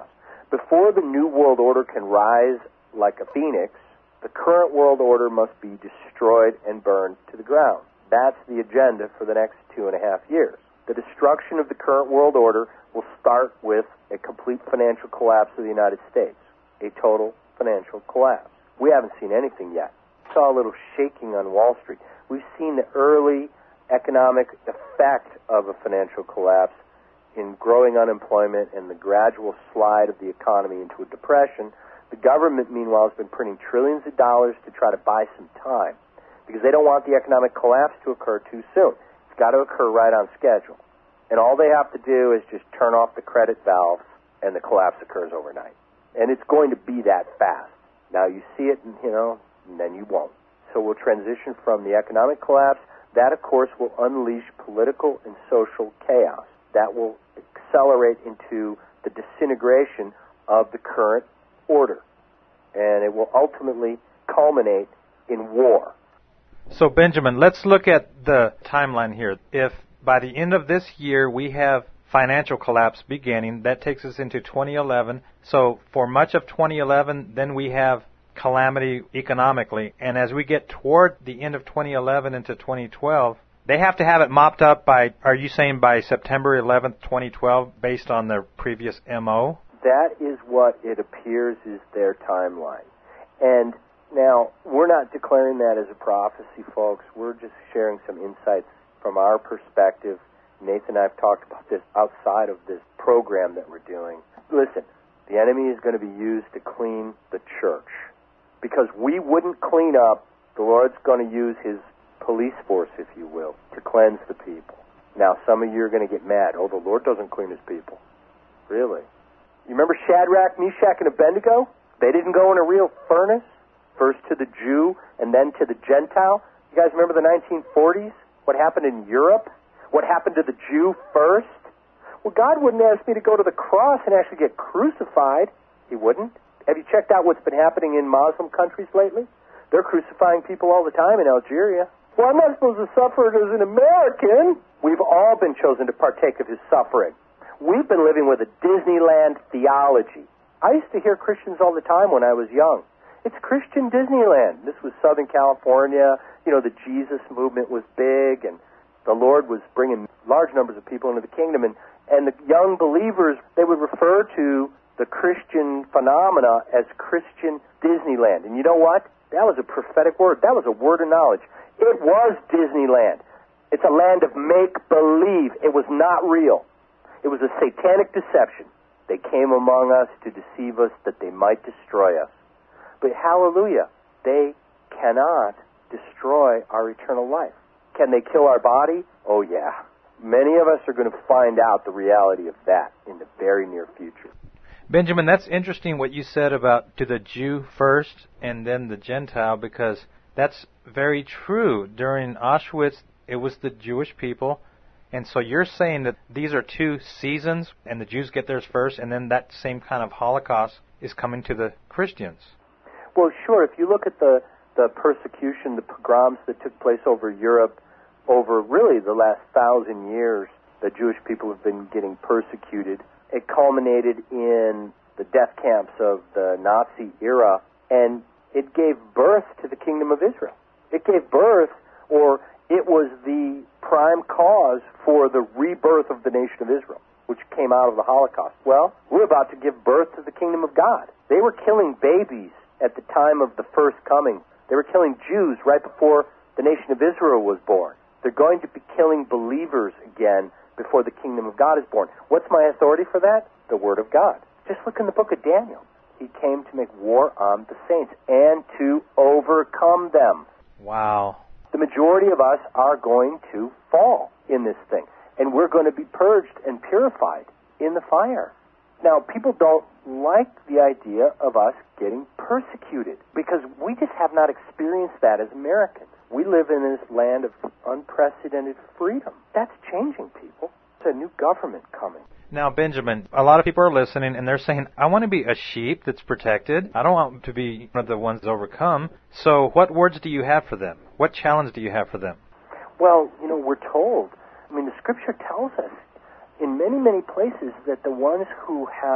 Before the New World Order can rise like a phoenix, the current world order must be destroyed and burned to the ground. That's the agenda for the next two and a half years. The destruction of the current world order will start with a complete financial collapse of the United States, a total financial collapse. We haven't seen anything yet. We saw a little shaking on Wall Street. We've seen the early economic effect of a financial collapse in growing unemployment and the gradual slide of the economy into a depression. The government, meanwhile, has been printing trillions of dollars to try to buy some time because they don't want the economic collapse to occur too soon. It's got to occur right on schedule. And all they have to do is just turn off the credit valve and the collapse occurs overnight. And it's going to be that fast. Now you see it, you know, and then you won't. So we'll transition from the economic collapse. That, of course, will unleash political and social chaos. That will accelerate into the disintegration of the current order. And it will ultimately culminate in war. So, Benjamin, let's look at the timeline here. If by the end of this year we have financial collapse beginning, that takes us into twenty eleven. So for much of twenty eleven, then we have calamity economically. And as we get toward the end of twenty eleven into twenty twelve, they have to have it mopped up by, are you saying by September eleventh, twenty twelve, based on their previous M O? That is what it appears is their timeline. And now, we're not declaring that as a prophecy, folks. We're just sharing some insights from our perspective. Nathan and I have talked about this outside of this program that we're doing. Listen, the enemy is going to be used to clean the church. Because we wouldn't clean up, the Lord's going to use his police force, if you will, to cleanse the people. Now, some of you are going to get mad. Oh, the Lord doesn't clean his people. Really? You remember Shadrach, Meshach, and Abednego? They didn't go in a real furnace? First to the Jew and then to the Gentile. You guys remember the nineteen forties? What happened in Europe? What happened to the Jew first? Well, God wouldn't ask me to go to the cross and actually get crucified. He wouldn't. Have you checked out what's been happening in Muslim countries lately? They're crucifying people all the time in Algeria. Well, I'm not supposed to suffer as an American. We've all been chosen to partake of his suffering. We've been living with a Disneyland theology. I used to hear Christians all the time when I was young. It's Christian Disneyland. This was Southern California. You know, the Jesus movement was big, and the Lord was bringing large numbers of people into the kingdom. And, and the young believers, they would refer to the Christian phenomena as Christian Disneyland. And you know what? That was a prophetic word. That was a word of knowledge. It was Disneyland. It's a land of make-believe. It was not real. It was a satanic deception. They came among us to deceive us that they might destroy us. But hallelujah, they cannot destroy our eternal life. Can they kill our body? Oh, yeah. Many of us are going to find out the reality of that in the very near future. Benjamin, that's interesting what you said about to the Jew first and then the Gentile, because that's very true. During Auschwitz, it was the Jewish people. And so you're saying that these are two seasons, and the Jews get theirs first, and then that same kind of Holocaust is coming to the Christians. Well, sure. If you look at the, the persecution, the pogroms that took place over Europe over really the last thousand years, the Jewish people have been getting persecuted. It culminated in the death camps of the Nazi era, and it gave birth to the Kingdom of Israel. It gave birth, or it was the prime cause for the rebirth of the nation of Israel, which came out of the Holocaust. Well, we're about to give birth to the Kingdom of God. They were killing babies at the time of the first coming. They were killing Jews right before the nation of Israel was born. They're going to be killing believers again before the kingdom of God is born. What's my authority for that? The Word of God. Just look in the book of Daniel. He came to make war on the saints and to overcome them. Wow. The majority of us are going to fall in this thing, and we're going to be purged and purified in the fire. Now, people don't like the idea of us getting persecuted because we just have not experienced that as Americans. We live in this land of unprecedented freedom. That's changing, people. It's a new government coming. Now, Benjamin, a lot of people are listening, and they're saying, I want to be a sheep that's protected. I don't want to be one of the ones overcome. So what words do you have for them? What challenge do you have for them? Well, you know, we're told, I mean, the Scripture tells us in many, many places that the ones who have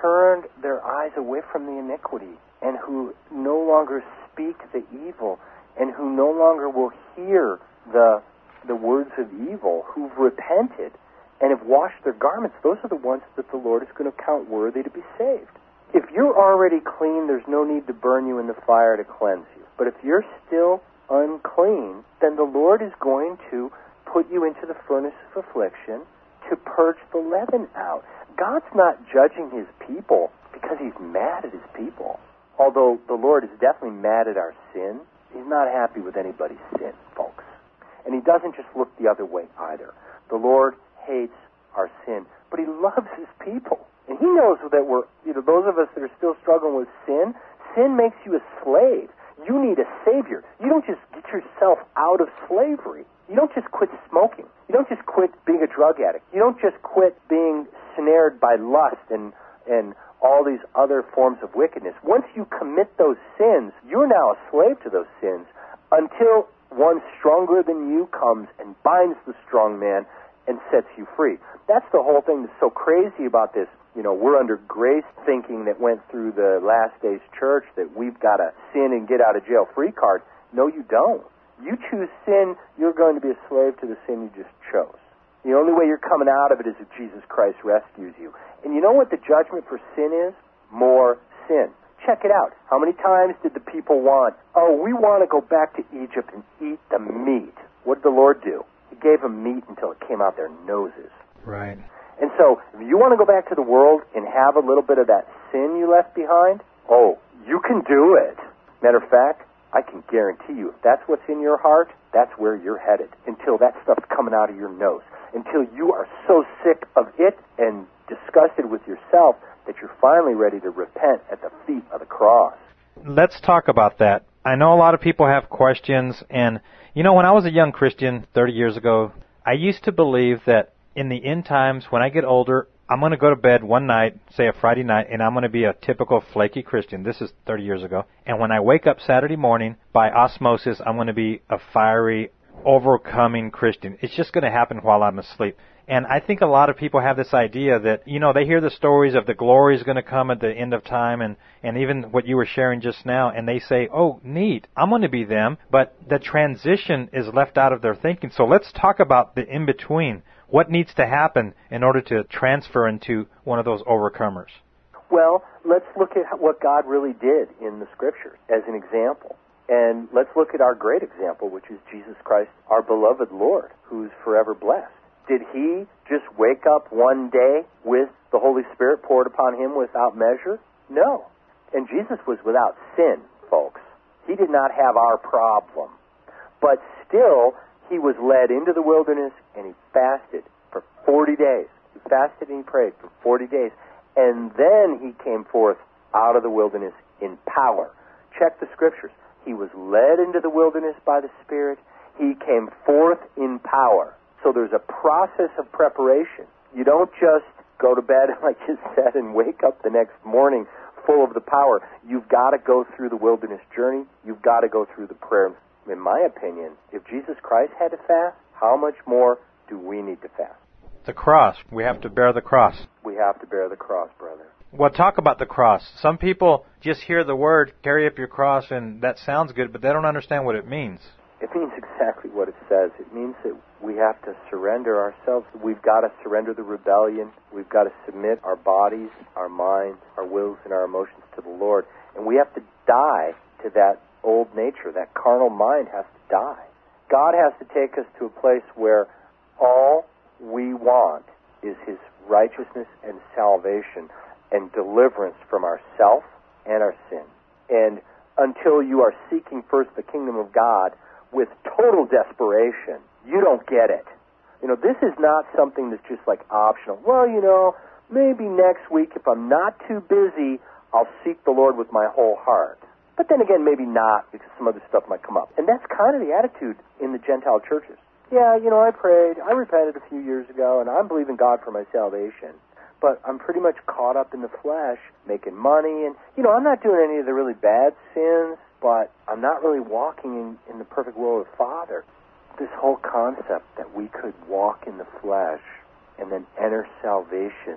turned their eyes away from the iniquity, and who no longer speak the evil, and who no longer will hear the the words of evil, who've repented and have washed their garments, those are the ones that the Lord is going to count worthy to be saved. If you're already clean, there's no need to burn you in the fire to cleanse you. But if you're still unclean, then the Lord is going to put you into the furnace of affliction to purge the leaven out. God's not judging his people because he's mad at his people. Although the Lord is definitely mad at our sin, he's not happy with anybody's sin, folks. And he doesn't just look the other way either. The Lord hates our sin, but he loves his people. And he knows that we're, you know, those of us that are still struggling with sin, sin makes you a slave. You need a Savior. You don't just get yourself out of slavery. You don't just quit smoking. You don't just quit being a drug addict. You don't just quit being snared by lust and, and all these other forms of wickedness. Once you commit those sins, you're now a slave to those sins until one stronger than you comes and binds the strong man and sets you free. That's the whole thing that's so crazy about this. You know, we're under grace thinking that went through the last days church that we've got a sin and get out of jail free card. No, you don't. You choose sin, you're going to be a slave to the sin you just chose. The only way you're coming out of it is if Jesus Christ rescues you. And you know what the judgment for sin is? More sin. Check it out. How many times did the people want, oh, we want to go back to Egypt and eat the meat? What did the Lord do? He gave them meat until it came out their noses. Right. And so, if you want to go back to the world and have a little bit of that sin you left behind, oh, you can do it. Matter of fact, I can guarantee you, if that's what's in your heart, that's where you're headed, until that stuff's coming out of your nose, until you are so sick of it and disgusted with yourself that you're finally ready to repent at the feet of the cross. Let's talk about that. I know a lot of people have questions, and, you know, when I was a young Christian thirty years ago, I used to believe that in the end times, when I get older, I'm going to go to bed one night, say a Friday night, and I'm going to be a typical flaky Christian. This is thirty years ago. And when I wake up Saturday morning, by osmosis, I'm going to be a fiery, overcoming Christian. It's just going to happen while I'm asleep. And I think a lot of people have this idea that, you know, they hear the stories of the glory is going to come at the end of time, and, and even what you were sharing just now, and they say, oh, neat, I'm going to be them, but the transition is left out of their thinking. So let's talk about the in-between. What needs to happen in order to transfer into one of those overcomers? Well, let's look at what God really did in the Scriptures as an example. And let's look at our great example, which is Jesus Christ, our beloved Lord, who's forever blessed. Did he just wake up one day with the Holy Spirit poured upon him without measure? No. And Jesus was without sin, folks. He did not have our problem. But still, he was led into the wilderness, and he fasted for forty days. He fasted and he prayed for forty days. And then he came forth out of the wilderness in power. Check the Scriptures. He was led into the wilderness by the Spirit. He came forth in power. So there's a process of preparation. You don't just go to bed, like you said, and wake up the next morning full of the power. You've got to go through the wilderness journey. You've got to go through the prayer. In my opinion, if Jesus Christ had to fast, how much more do we need to fast? The cross. We have to bear the cross. We have to bear the cross, brother. Well, talk about the cross. Some people just hear the word, carry up your cross, and that sounds good, but they don't understand what it means. It means exactly what it says. It means that we have to surrender ourselves. We've got to surrender the rebellion. We've got to submit our bodies, our minds, our wills, and our emotions to the Lord. And we have to die to that old nature. That carnal mind has to die. God has to take us to a place where all we want is his righteousness and salvation and deliverance from ourself and our sin. And until you are seeking first the kingdom of God with total desperation, you don't get it. You know, this is not something that's just like optional. Well, you know, maybe next week if I'm not too busy, I'll seek the Lord with my whole heart. But then again, maybe not, because some other stuff might come up. And that's kind of the attitude in the Gentile churches. Yeah, you know, I prayed, I repented a few years ago, and I'm believing God for my salvation. But I'm pretty much caught up in the flesh, making money, and, you know, I'm not doing any of the really bad sins, but I'm not really walking in, in the perfect will of the Father. This whole concept that we could walk in the flesh and then enter salvation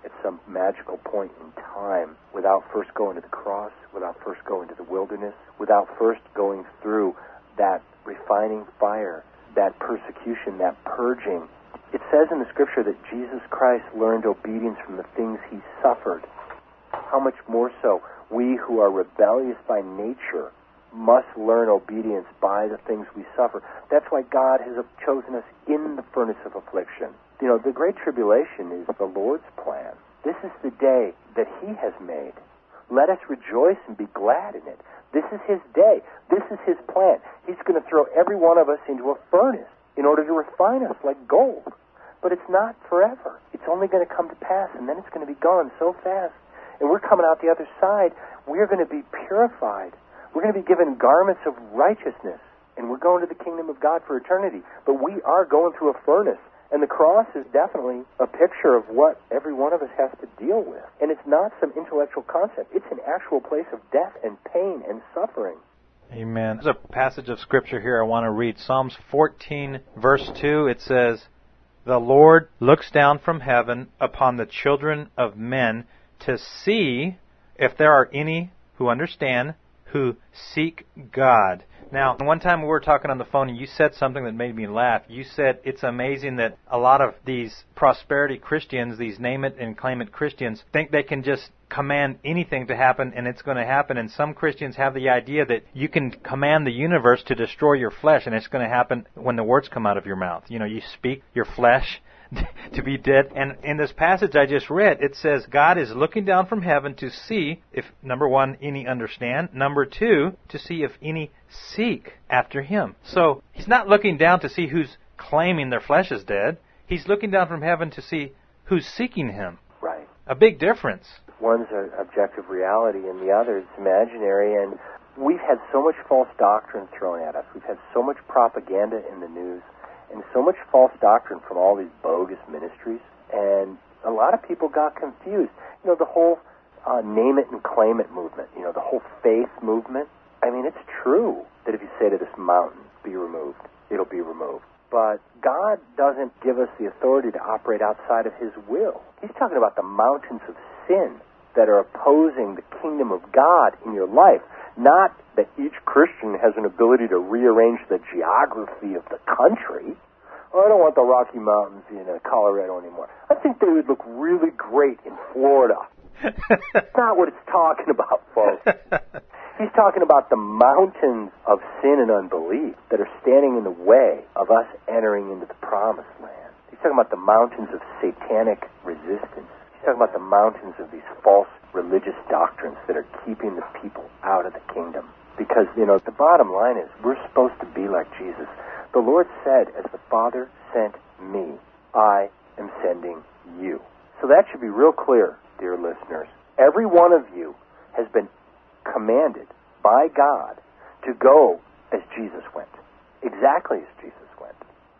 at some magical point in time without first going to the cross, without first going to the wilderness, without first going through that refining fire, that persecution, that purging. It says in the Scripture that Jesus Christ learned obedience from the things he suffered. How much more so we who are rebellious by nature must learn obedience by the things we suffer. That's why God has chosen us in the furnace of affliction. You know, the Great Tribulation is the Lord's plan. This is the day that he has made. Let us rejoice and be glad in it. This is his day. This is his plan. He's going to throw every one of us into a furnace in order to refine us like gold. But it's not forever. It's only going to come to pass, and then it's going to be gone so fast. And we're coming out the other side. We're going to be purified. We're going to be given garments of righteousness, and we're going to the kingdom of God for eternity. But we are going through a furnace, and the cross is definitely a picture of what every one of us has to deal with. And it's not some intellectual concept. It's an actual place of death and pain and suffering. Amen. There's a passage of Scripture here I want to read. Psalms fourteen, verse two, it says, "The Lord looks down from heaven upon the children of men to see if there are any who understand, who seek God." Now, one time we were talking on the phone and you said something that made me laugh. You said it's amazing that a lot of these prosperity Christians, these name it and claim it Christians, think they can just command anything to happen and it's going to happen. And some Christians have the idea that you can command the universe to destroy your flesh and it's going to happen when the words come out of your mouth. You know, you speak your flesh to be dead. And in this passage I just read, it says God is looking down from heaven to see if, number one, any understand. Number two, to see if any seek after him. So he's not looking down to see who's claiming their flesh is dead. He's looking down from heaven to see who's seeking him. Right. A big difference. One's an objective reality and the other is imaginary. And we've had so much false doctrine thrown at us. We've had so much propaganda in the news. And so much false doctrine from all these bogus ministries. And a lot of people got confused. You know, the whole uh, name it and claim it movement, you know, the whole faith movement. I mean, it's true that if you say to this mountain, be removed, it'll be removed. But God doesn't give us the authority to operate outside of his will. He's talking about the mountains of sin that are opposing the kingdom of God in your life. Not that each Christian has an ability to rearrange the geography of the country. Oh, I don't want the Rocky Mountains in uh, Colorado anymore. I think they would look really great in Florida. That's not what it's talking about, folks. He's talking about the mountains of sin and unbelief that are standing in the way of us entering into the promised land. He's talking about the mountains of satanic resistance. He's talking about the mountains of these false religious doctrines that are keeping the people out of the kingdom. Because, you know, the bottom line is we're supposed to be like Jesus. The Lord said, as the Father sent me, I am sending you. So that should be real clear, dear listeners. Every one of you has been commanded by God to go as Jesus went. Exactly as Jesus went.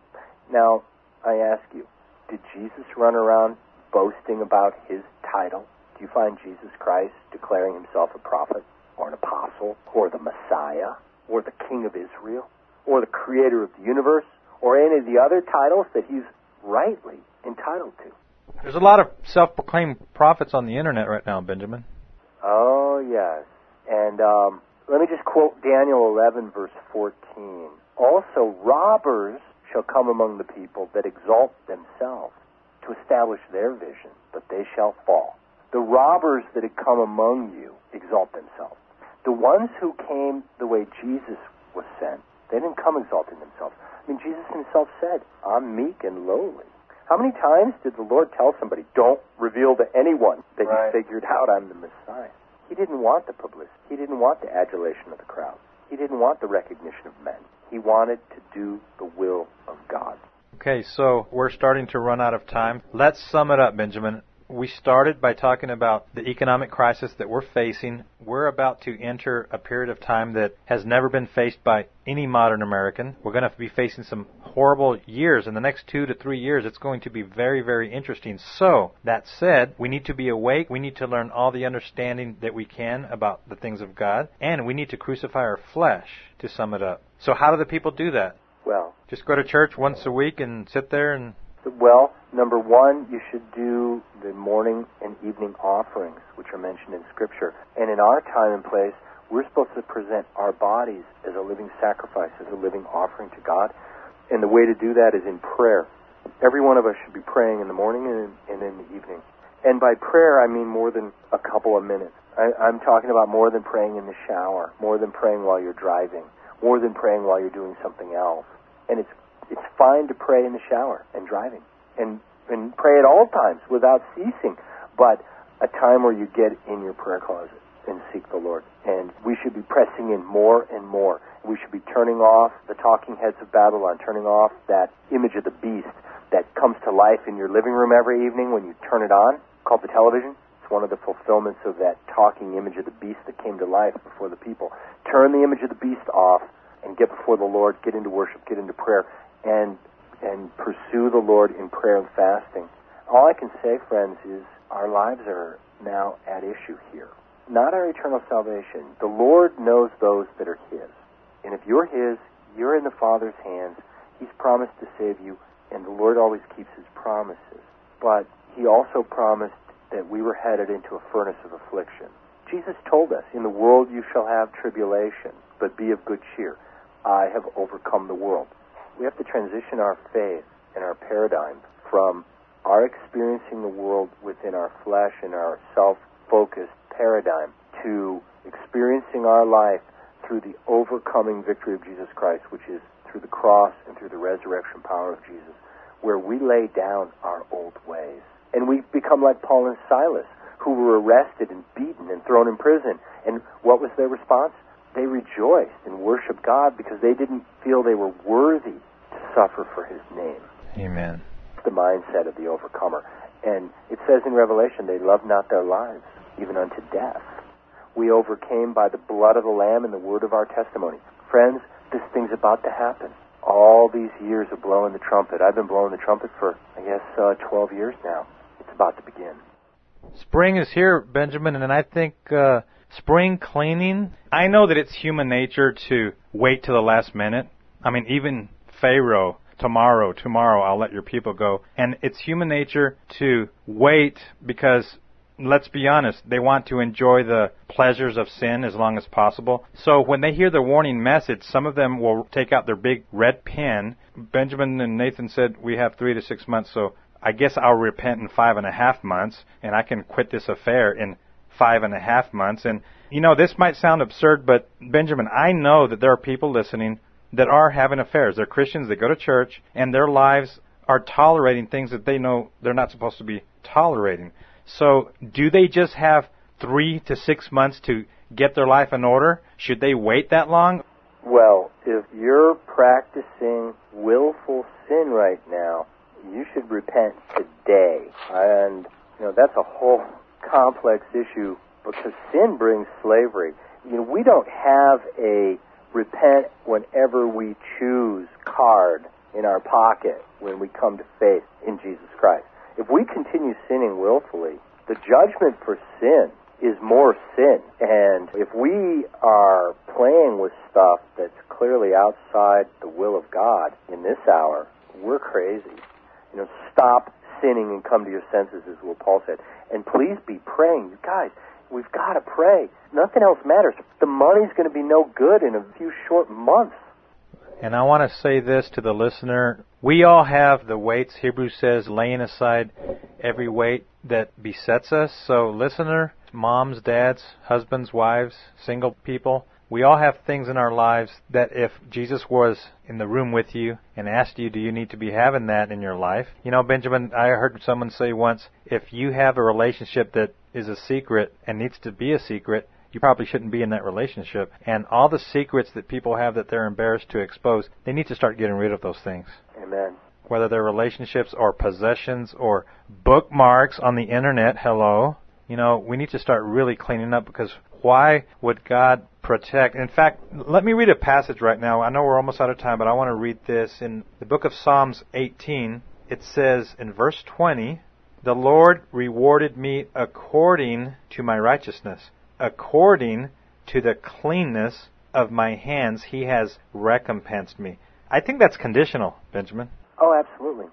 Now, I ask you, did Jesus run around boasting about his title? Do you find Jesus Christ declaring himself a prophet or an apostle or the Messiah or the King of Israel or the creator of the universe or any of the other titles that he's rightly entitled to? There's a lot of self-proclaimed prophets on the internet right now, Benjamin. Oh, yes. And um, let me just quote Daniel eleven, verse fourteen. Also, robbers shall come among the people that exalt themselves to establish their vision, but they shall fall. The robbers that had come among you exalt themselves. The ones who came the way Jesus was sent, they didn't come exalting themselves. I mean, Jesus himself said, I'm meek and lowly. How many times did the Lord tell somebody, don't reveal to anyone that right. you figured out I'm the Messiah? He didn't want the publicity. He didn't want the adulation of the crowd. He didn't want the recognition of men. He wanted to do the will of God. Okay, so we're starting to run out of time. Let's sum it up, Benjamin. We started by talking about the economic crisis that we're facing. We're about to enter a period of time that has never been faced by any modern American. We're going to be facing some horrible years. In the next two to three years, it's going to be very, very interesting. So, that said, we need to be awake. We need to learn all the understanding that we can about the things of God. And we need to crucify our flesh, to sum it up. So how do the people do that? Well, just go to church once a week and sit there and... Well, number one, you should do the morning and evening offerings, which are mentioned in Scripture. And in our time and place, we're supposed to present our bodies as a living sacrifice, as a living offering to God. And the way to do that is in prayer. Every one of us should be praying in the morning and, and in the evening. And by prayer, I mean more than a couple of minutes. I, I'm talking about more than praying in the shower, more than praying while you're driving, more than praying while you're doing something else. And it's it's fine to pray in the shower and driving, and, and pray at all times without ceasing, but a time where you get in your prayer closet and seek the Lord. And we should be pressing in more and more. We should be turning off the talking heads of Babylon, turning off that image of the beast that comes to life in your living room every evening when you turn it on, called the television. It's one of the fulfillments of that talking image of the beast that came to life before the people. Turn the image of the beast off and get before the Lord, get into worship, get into prayer, and and pursue the Lord in prayer and fasting. All I can say, friends, is our lives are now at issue here. Not our eternal salvation. The Lord knows those that are His. And if you're His, you're in the Father's hands. He's promised to save you, and the Lord always keeps His promises. But He also promised that we were headed into a furnace of affliction. Jesus told us, in the world you shall have tribulation, but be of good cheer. I have overcome the world. We have to transition our faith and our paradigm from our experiencing the world within our flesh and our self-focused paradigm to experiencing our life through the overcoming victory of Jesus Christ, which is through the cross and through the resurrection power of Jesus, where we lay down our old ways. And we become like Paul and Silas, who were arrested and beaten and thrown in prison. And what was their response? They rejoiced and worshiped God because they didn't feel they were worthy to suffer for His name. Amen. It's the mindset of the overcomer. And it says in Revelation, they loved not their lives, even unto death. We overcame by the blood of the Lamb and the word of our testimony. Friends, this thing's about to happen. All these years of blowing the trumpet. I've been blowing the trumpet for, I guess, uh, twelve years now. It's about to begin. Spring is here, Benjamin, and I think uh, spring cleaning, I know that it's human nature to wait to the last minute. I mean, even Pharaoh, tomorrow, tomorrow, I'll let your people go. And it's human nature to wait because, let's be honest, they want to enjoy the pleasures of sin as long as possible. So when they hear the warning message, some of them will take out their big red pen. Benjamin and Nathan said we have three to six months, so I guess I'll repent in five and a half months, and I can quit this affair in five and a half months. And, you know, this might sound absurd, but, Benjamin, I know that there are people listening that are having affairs. They're Christians, they go to church, and their lives are tolerating things that they know they're not supposed to be tolerating. So do they just have three to six months to get their life in order? Should they wait that long? Well, if you're practicing willful sin right now, you should repent today. And, you know, that's a whole complex issue because sin brings slavery. You know, we don't have a repent whenever we choose card in our pocket when we come to faith in Jesus Christ. If we continue sinning willfully, the judgment for sin is more sin. And if we are playing with stuff that's clearly outside the will of God in this hour, we're crazy. You know, stop sinning and come to your senses, is what Paul said. And please be praying. You guys, we've got to pray. Nothing else matters. The money's going to be no good in a few short months. And I want to say this to the listener. We all have the weights, Hebrews says, laying aside every weight that besets us. So, listener, moms, dads, husbands, wives, single people, we all have things in our lives that if Jesus was in the room with you and asked you, do you need to be having that in your life? You know, Benjamin, I heard someone say once, if you have a relationship that is a secret and needs to be a secret, you probably shouldn't be in that relationship. And all the secrets that people have that they're embarrassed to expose, they need to start getting rid of those things. Amen. Whether they're relationships or possessions or bookmarks on the internet, hello. You know, we need to start really cleaning up because why would God protect? In fact, let me read a passage right now. I know we're almost out of time, but I want to read this. In the book of Psalms eighteen, it says in verse twenty, the Lord rewarded me according to my righteousness. According to the cleanness of my hands, He has recompensed me. I think that's conditional, Benjamin. Oh, absolutely.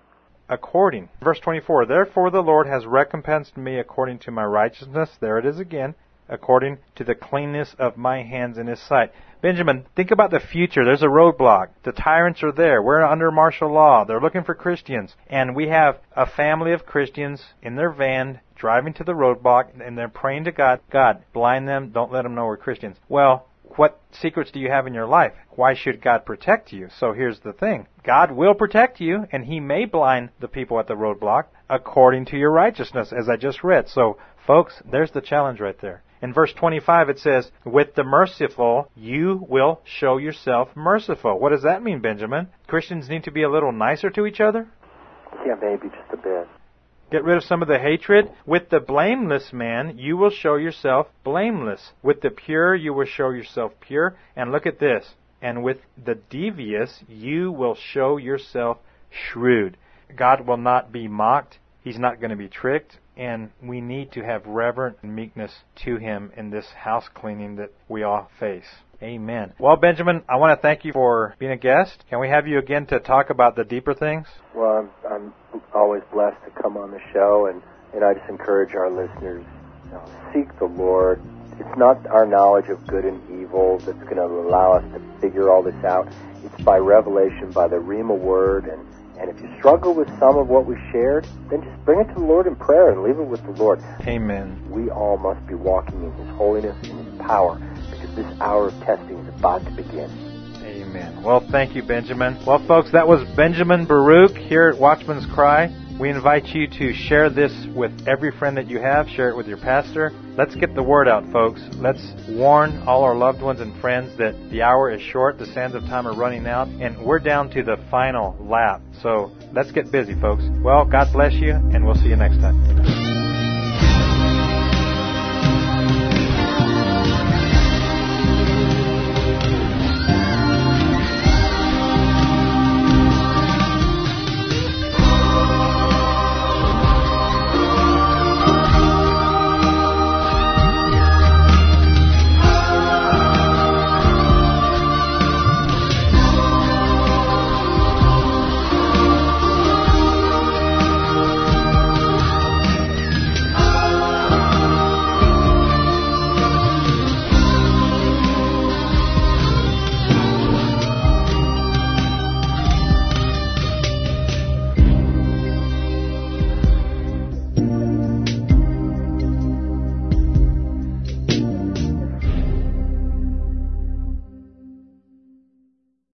according. Verse twenty-four, therefore the Lord has recompensed me according to my righteousness. There it is again. According to the cleanness of my hands in His sight. Benjamin, think about the future. There's a roadblock. The tyrants are there. We're under martial law. They're looking for Christians. And we have a family of Christians in their van driving to the roadblock, and they're praying to God, God, blind them, don't let them know we're Christians. Well, what secrets do you have in your life? Why should God protect you? So here's the thing. God will protect you, and He may blind the people at the roadblock according to your righteousness, as I just read. So, folks, there's the challenge right there. In verse twenty-five it says, with the merciful, you will show yourself merciful. What does that mean, Benjamin? Christians need to be a little nicer to each other? Yeah, maybe just a bit. Get rid of some of the hatred. With the blameless man, you will show yourself blameless. With the pure, you will show yourself pure. And look at this. And with the devious, you will show yourself shrewd. God will not be mocked. He's not going to be tricked. And we need to have reverent meekness to Him in this house cleaning that we all face. Amen. Well, Benjamin, I want to thank you for being a guest. Can we have you again to talk about the deeper things? Well, I'm, I'm always blessed to come on the show, and, and I just encourage our listeners, you know, seek the Lord. It's not our knowledge of good and evil that's going to allow us to figure all this out. It's by revelation, by the Rhema word, and And if you struggle with some of what we shared, then just bring it to the Lord in prayer and leave it with the Lord. Amen. We all must be walking in His holiness and His power, because this hour of testing is about to begin. Amen. Well, thank you, Benjamin. Well, folks, that was Benjamin Baruch here at Watchman's Cry. We invite you to share this with every friend that you have. Share it with your pastor. Let's get the word out, folks. Let's warn all our loved ones and friends that the hour is short, the sands of time are running out, and we're down to the final lap. So let's get busy, folks. Well, God bless you, and we'll see you next time.